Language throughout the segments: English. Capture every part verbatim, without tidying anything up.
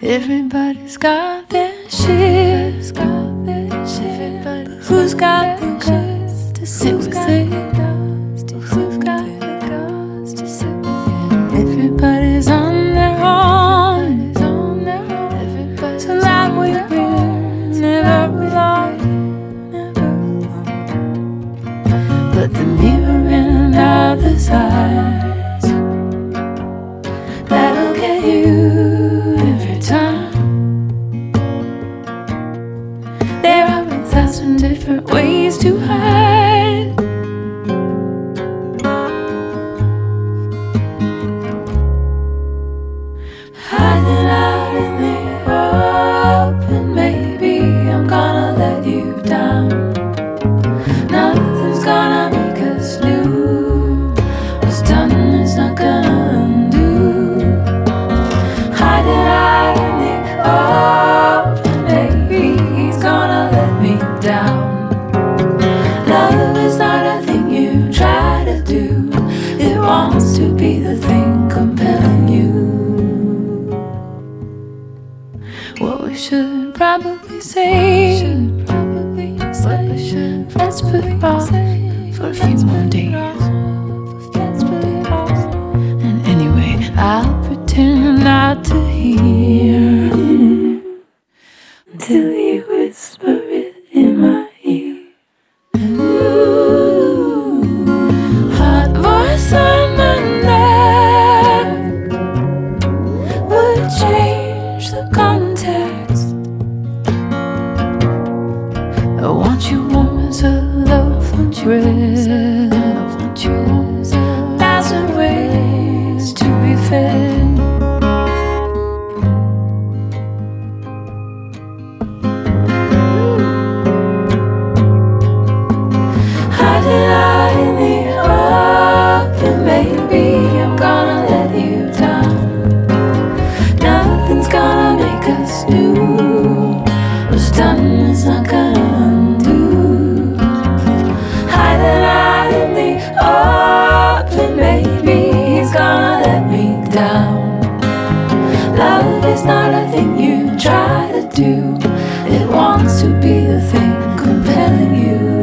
Everybody's got their shit. But who's got the guts to sit with it? Who's got the guts to sit with it? Everybody's on their own. So that we will never belong. But the mirror in other's eyes, that'll get you every time. There are a thousand different ways to hide. Hiding out in the open, maybe I'm gonna let you down. Nothing's gonna make us new. What's done is not gonna undo. Hiding out in the open, maybe he's gonna let me down. Love is not a thing you try to do. It wants to be the thing compelling you. What we should probably say, what we should, let's put it off for a few more days. And anyway, I'll pretend not to hear until you whisper it in my ear. Ooh, hot voice on my neck would change the context. I want you warm as a loaf of bread. I want you a thousand ways to be fed. Hiding out in the open, maybe I'm gonna let you down. Nothing's gonna make us new. What's done is not gonna undo. Hiding out in the open, maybe he's gonna let me down. Love is not a thing you try to do. It wants to be the thing compelling you.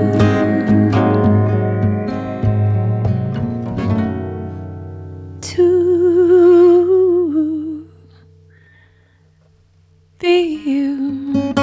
To be you.